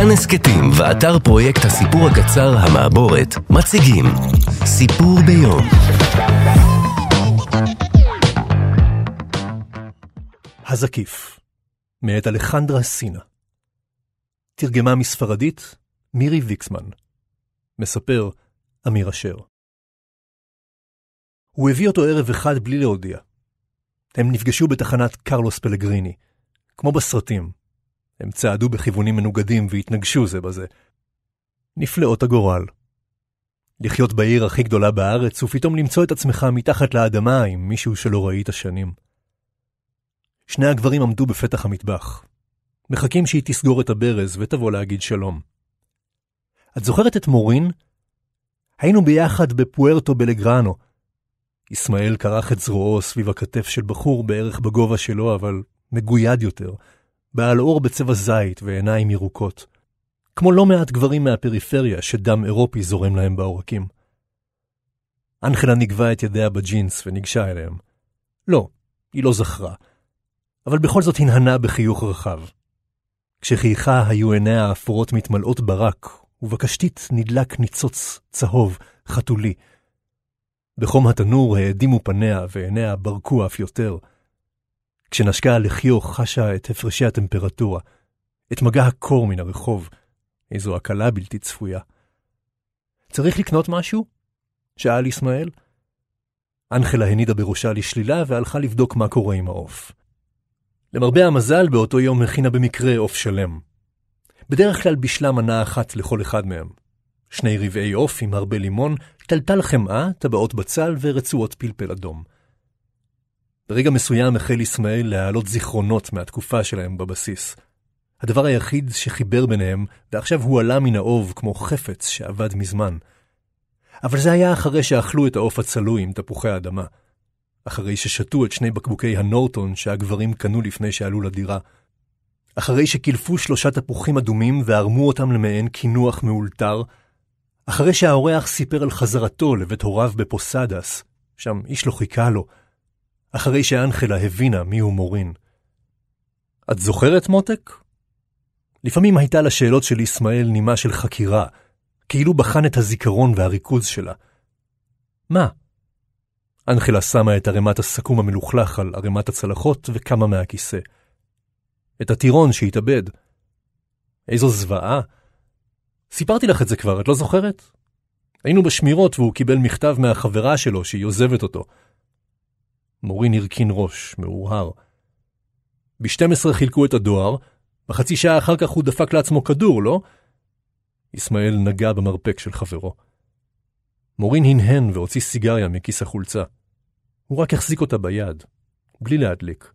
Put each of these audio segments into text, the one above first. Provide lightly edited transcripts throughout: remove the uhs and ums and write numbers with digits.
כאן הסקטים ואתר פרויקט הסיפור הקצר המעבורת מציגים סיפור ביום. הזקיף, מאת אלחנדרה סינה. תרגמה מספרדית מירי ויקסמן. מספר אמיר אשר. הוא הביא אותו ערב אחד בלי להודיע. הם נפגשו בתחנת קרלוס פלגריני. כמו בסרטים. הם צעדו בכיוונים מנוגדים והתנגשו זה בזה. נפלאות הגורל. לחיות בעיר הכי גדולה בארץ ופתאום למצוא את עצמך מתחת לאדמה עם מישהו שלא ראית שנים. שני הגברים עמדו בפתח המטבח. מחכים שהיא תסגור את הברז ותבוא להגיד שלום. את זוכרת את מורין? היינו ביחד בפוארטו בלגרנו. ישמעאל קרח את זרועו סביב הכתף של בחור בערך בגובה שלו, אבל מגויד יותר. בעל אור בצבע זית ועיניים ירוקות. כמו לא מעט גברים מהפריפריה שדם אירופי זורם להם בעורקים. אנחלה נגבה את ידיה בג'ינס וניגשה אליהם. לא, היא לא זכרה. אבל בכל זאת הנהנה בחיוך רחב. כשחייכה היו עיניה האפורות מתמלאות ברק, ובקשתית נדלק ניצוץ צהוב, חתולי. בחום התנור העדימו פניה ועיניה ברקו אף יותר. כשנשקה על לחיו חשה את הפרשי הטמפרטורה, את מגע הקור מן הרחוב, איזו הקלה בלתי צפויה. צריך לקנות משהו? שאל ישמעאל. אנחלה הנידה בראשה לשלילה והלכה לבדוק מה קורה עם העוף. למרבה המזל באותו יום הכינה במקרה עוף שלם. בדרך כלל בישלה מנה אחת לכל אחד מהם. 2 רבעי עוף עם הרבה לימון, טלטל חמאה, טבעות בצל ורצועות פלפל אדום. ברגע מסוים החל ישמעאל להעלות זיכרונות מהתקופה שלהם בבסיס. הדבר היחיד שחיבר ביניהם, ועכשיו הוא עלה מן האוב כמו חפץ שעבד מזמן. אבל זה היה אחרי שאכלו את העוף הצלוי עם תפוחי האדמה. אחרי ששתו את 2 בקבוקי הנורטון שהגברים קנו לפני שעלו לדירה. אחרי שקילפו 3 תפוחים אדומים והרמו אותם למעין כינוח מאולתר. אחרי שהאורח סיפר על חזרתו לבית הוריו בפוסדס, שם איש לא חיכה לו. אחרי שאנחלה הבינה מיהו מורין. את זוכרת מותק? לפעמים הייתה לשאלות של ישמעאל נימה של חקירה, כאילו בחן את הזיכרון והריכוז שלה. מה? אנחלה שמה את ערימת הסכום המלוכלך על ערימת הצלחות וקמה מהכיסא. את הטירון שהתאבד. איזו זוועה. סיפרתי לך את זה כבר, את לא זוכרת? היינו בשמירות והוא קיבל מכתב מהחברה שלו שהיא עוזבת אותו. מורין הרכין ראש, מאורהר. ב-12 חילקו את הדואר, בחצי שעה אחר כך הוא דפק לעצמו כדור, לא? ישמעאל נגע במרפק של חברו. מורין הנהן והוציא סיגריה מכיס החולצה. הוא רק החזיק אותה ביד, בלי להדליק.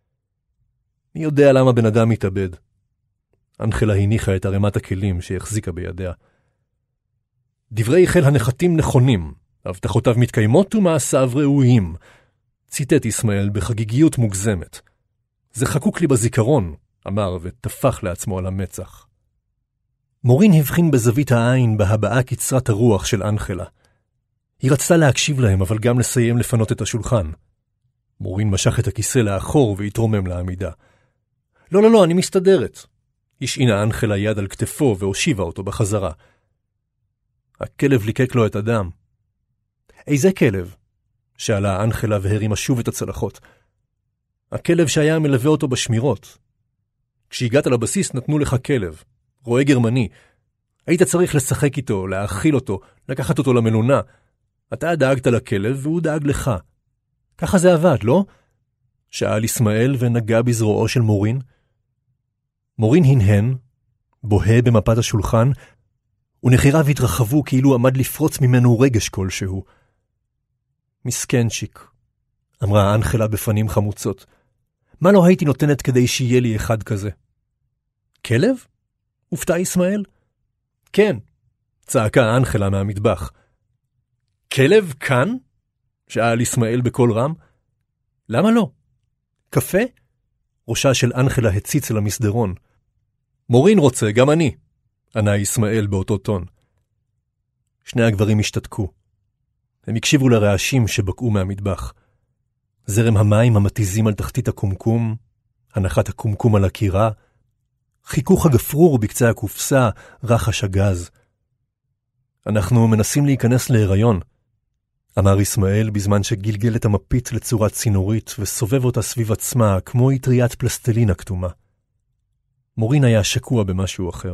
מי יודע למה בן אדם מתאבד? אנחלה הניחה את ערימת הכלים שהחזיקה בידיה. דברי חיל הנחתים נכונים, הבטחותיו מתקיימות ומעשיו ראויים. ציטט ישמעאל בחגיגיות מוגזמת. זה חקוק לי בזיכרון, אמר ותפח לעצמו על המצח. מורין הבחין בזווית העין בהבעה קצרת הרוח של אנחלה. היא רצתה להקשיב להם, אבל גם לסיים לפנות את השולחן. מורין משך את הכיסא לאחור והתרומם לעמידה. לא, אני מסתדרת. השעינה אנחלה יד על כתפו והושיבה אותו בחזרה. הכלב ליקק לו את הדם. איזה כלב? שאלה אנחלה והרימה שוב את הצלחות. הכלב שהיה מלווה אותו בשמירות. כשהגעת לבסיס נתנו לך כלב, רועה גרמני. היית צריך לשחק איתו, להאכיל אותו, לקחת אותו למלונה. אתה דאגת לכלב והוא דאג לך. ככה זה עבד, לא? שאל ישמעאל ונגע בזרועו של מורין. מורין הנהן, בוהה במפת השולחן, ונחיריו התרחבו כאילו עמד לפרוץ ממנו רגש כלשהו. מסכנצ'יק, אמרה אנחלה בפנים חמוצות. מה לא הייתי נותנת כדי שיהיה לי אחד כזה? כלב? הופתע ישמעאל? כן, צעקה אנחלה מהמטבח. כלב כאן? שאל ישמעאל בקול רם. למה לא? קפה? ראשה של אנחלה הציץ אל המסדרון. מורין רוצה, גם אני, ענה ישמעאל באותו טון. שני הגברים השתתקו. הם הקשיבו לרעשים שבקעו מהמטבח. זרם המים המתיזים על תחתית הקומקום, הנחת הקומקום על הקירה, חיכוך הגפרור בקצה הקופסה, רחש הגז. אנחנו מנסים להיכנס להיריון, אמר ישמעאל בזמן שגלגל את המפית לצורה צינורית וסובב אותה סביב עצמה כמו יטריית פלסטלינה כתומה. מורין היה שקוע במשהו אחר.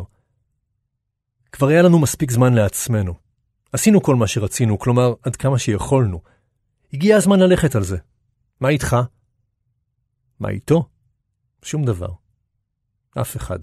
כבר היה לנו מספיק זמן לעצמנו. עשינו כל מה שרצינו, כלומר עד כמה שיכולנו. הגיע הזמן ללכת על זה. מה איתך? מה איתו? שום דבר. אף אחד.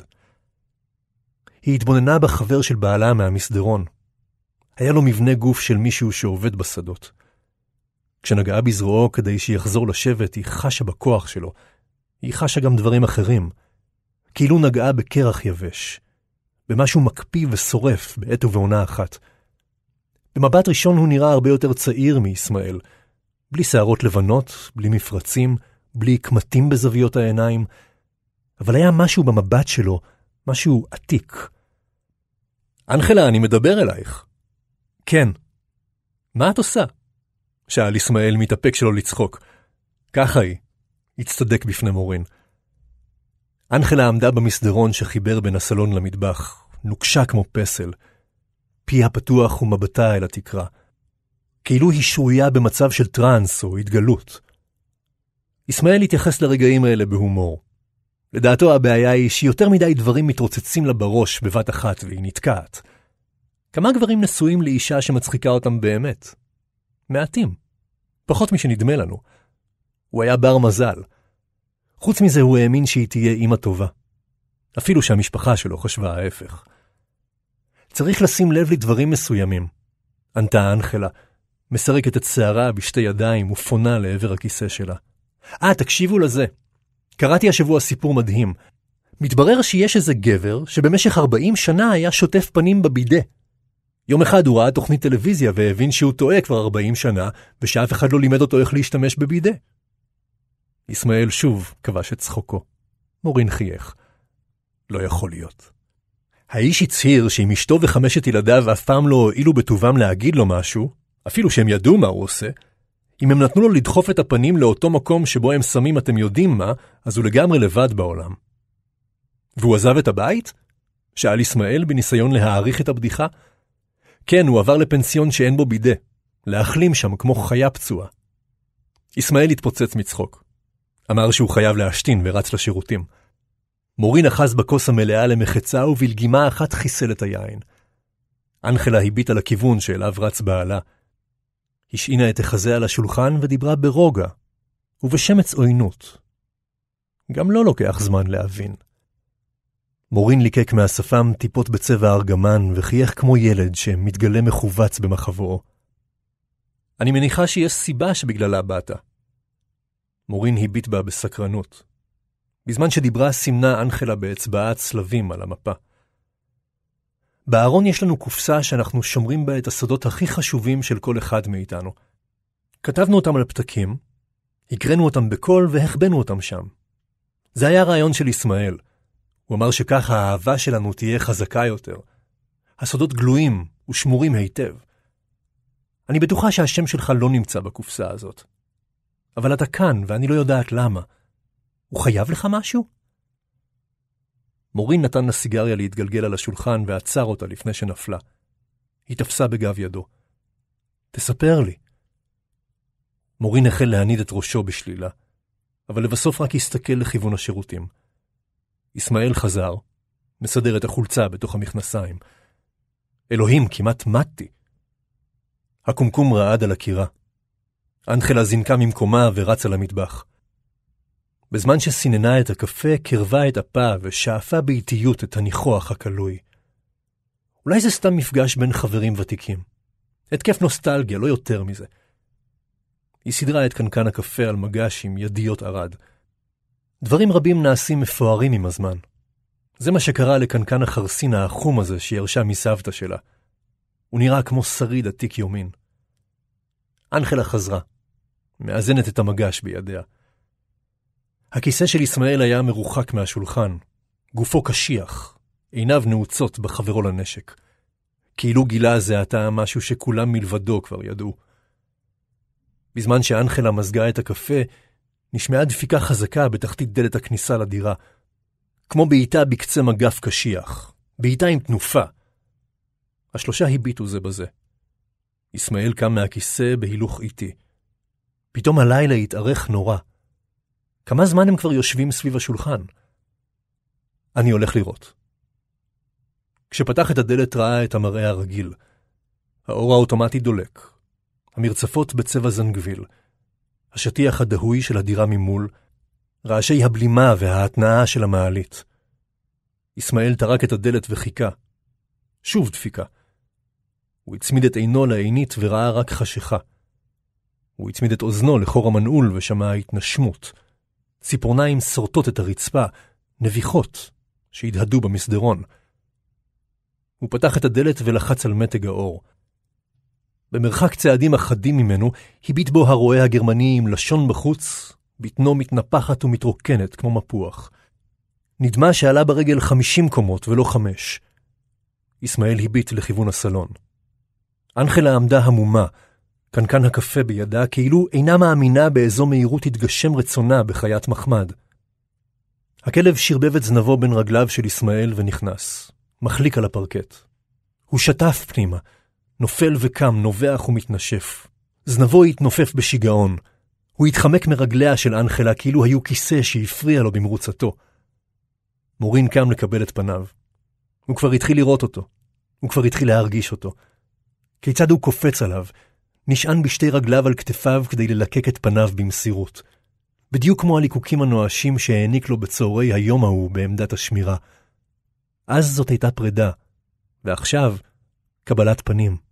היא התבוננה בחבר של בעלה מהמסדרון. היה לו מבנה גוף של מישהו שעובד בשדות. כשנגעה בזרועו כדי שיחזור לשבת, היא חשה בכוח שלו. היא חשה גם דברים אחרים. כאילו נגעה בקרח יבש. במשהו מקפיא ושורף בעת ובעונה אחת. במבט ראשון הוא נראה הרבה יותר צעיר מישמעאל. בלי שערות לבנות, בלי מפרצים, בלי קמטים בזוויות העיניים. אבל היה משהו במבט שלו, משהו עתיק. אנחלה, אני מדבר אלייך. כן. מה את עושה? שאל ישמעאל מתאפק שלו לצחוק. ככה היא. הצטדק בפני מורין. אנחלה עמדה במסדרון שחיבר בין הסלון למטבח, נוקשה כמו פסל. פיה פתוח ומבטה אל התקרה. כאילו היא שרויה במצב של טרנס או התגלות. ישמעאל התייחס לרגעים האלה בהומור. לדעתו הבעיה היא שיותר מדי דברים מתרוצצים לה בראש בבת אחת והיא נתקעת. כמה גברים נשואים לאישה שמצחיקה אותם באמת? מעטים. פחות משנדמה לנו. הוא היה בר מזל. חוץ מזה הוא האמין שהיא תהיה אמא טובה. אפילו שהמשפחה שלו חשבה ההפך. צריך לשים לב לדברים מסוימים. ענתה אנחלה, מסרקת את שערה בשתי ידיים ופונה לעבר הכיסא שלה. תקשיבו לזה. קראתי השבוע סיפור מדהים. מתברר שיש איזה גבר שבמשך 40 שנה היה שוטף פנים בבידה. יום אחד הוא ראה תוכנית טלוויזיה והבין שהוא טועה כבר 40 שנה, ושאף אחד לא לימד אותו איך להשתמש בבידה. ישמעאל שוב כבש את צחוקו. מורין חייך. לא יכול להיות. האיש הצהיר שעם אשתו ו5 ילדיו אף פעם לא הועילו בטובם להגיד לו משהו, אפילו שהם ידעו מה הוא עושה. אם הם נתנו לו לדחוף את הפנים לאותו מקום שבו הם שמים אתם יודעים מה, אז הוא לגמרי לבד בעולם. והוא עזב את הבית? שאל ישמעאל בניסיון להעריך את הבדיחה. כן, הוא עבר לפנסיון שאין בו בידה, להחלים שם כמו חיה פצועה. ישמעאל התפוצץ מצחוק. אמר שהוא חייב להשתין ורץ לשירותים. מורין אחז בכוס המלאה למחצה ובלגימה אחת חיסל את היין. אנחלה הביטה לכיוון שאליו רץ בעלה. השעינה את החזה על השולחן ודיברה ברוגע, ובשמץ עוינות. גם לא לוקח זמן להבין. מורין ליקק מהשפם טיפות בצבע ארגמן וחייך כמו ילד שמתגלה מחובץ במחבואו. אני מניחה שיש סיבה שבגללה באת. מורין הביט בה בסקרנות. בזמן שדיברה סימנה אנחלה באצבעה צלבים על המפה. בארון יש לנו קופסה שאנחנו שומרים בה את הסודות הכי חשובים של כל אחד מאיתנו. כתבנו אותם על פתקים, הקראנו אותם בקול והחבנו אותם שם. זה היה רעיון של ישמעאל. הוא אמר שככה האהבה שלנו תהיה חזקה יותר. הסודות גלויים ושמורים היטב. אני בטוחה שהשם שלך לא נמצא בקופסה הזאת. אבל אתה כאן ואני לא יודעת למה. הוא חייב לך משהו? מורין נתן לסיגריה להתגלגל על השולחן ועצר אותה לפני שנפלה. היא תפסה בגב ידו. תספר לי. מורין החל להניד את ראשו בשלילה, אבל לבסוף רק הסתכל לכיוון השירותים. ישמעאל חזר, מסדר את החולצה בתוך המכנסיים. אלוהים, כמעט מתי. הקומקום רעד על הקירה. אנחלה זינקה ממקומה ורצה למטבח. בזמן שסיננה את הקפה, קרבה את הפה ושאפה באיטיות את הניחוח הקלוי. אולי זה סתם מפגש בין חברים ותיקים. התקף נוסטלגיה, לא יותר מזה. היא סדרה את קנקן הקפה על מגש עם ידיות ערד. דברים רבים נעשים מפוארים עם הזמן. זה מה שקרה לקנקן החרסין האחום הזה שירשה מסבתא שלה. הוא נראה כמו שריד עתיק יומין. אנחלה חזרה, מאזנת את המגש בידיה. הכיסא של ישמעאל היה מרוחק מהשולחן, גופו קשיח, עיניו נעוצות בחברו לנשק. כאילו גילה זה עתה משהו שכולם מלבדו כבר ידעו. בזמן שאנחלה מזגה את הקפה, נשמעה דפיקה חזקה בתחתית דלת הכניסה לדירה. כמו בעיטה בקצה מגף קשיח, בעיטה עם תנופה. השלושה הביטו זה בזה. ישמעאל קם מהכיסא בהילוך איטי. פתאום הלילה התארך נורא. כמה זמן הם כבר יושבים סביב השולחן? אני הולך לראות. כשפתח את הדלת ראה את המראה הרגיל. האור האוטומטי דולק. המרצפות בצבע זנגביל. השטיח הדהוי של הדירה ממול. רעשי הבלימה וההתנאה של המעלית. ישמעאל טרק את הדלת וחיכה. שוב דפיקה. הוא הצמיד את עינו לעינית וראה רק חשיכה. הוא הצמיד את אוזנו לחור המנעול ושמע התנשמות. ציפורניים סורטות את הרצפה, נביחות, שהתהדו במסדרון. הוא פתח את הדלת ולחץ על מתג האור. במרחק צעדים אחדים ממנו, הביט בו הרועה הגרמני עם לשון בחוץ, בטנו מתנפחת ומתרוקנת כמו מפוח. נדמה שעלה ברגל 50 קומות ולא 5. ישמעאל הביט לכיוון הסלון. אנחלה עמדה המומה, קנקן הקפה בידה, כאילו אינה מאמינה באיזו מהירות התגשם רצונה בחיית מחמד. הכלב שרבב את זנבו בין רגליו של ישמעאל ונכנס, מחליק על הפרקט. הוא שטף פנימה, נופל וקם, נובח ומתנשף. זנבו התנופף בשיגעון. הוא התחמק מרגליה של אנחלה כאילו היו כיסא שהפריע לו במרוצתו. מורין קם לקבל את פניו. הוא כבר התחיל לראות אותו. הוא כבר התחיל להרגיש אותו. כיצד הוא קופץ עליו, נשען בשתי רגליו על כתפיו כדי ללקק את פניו במסירות. בדיוק כמו הליקוקים הנואשים שהעניק לו בצהרי היום ההוא בעמדת השמירה. אז זאת הייתה פרידה, ועכשיו קבלת פנים.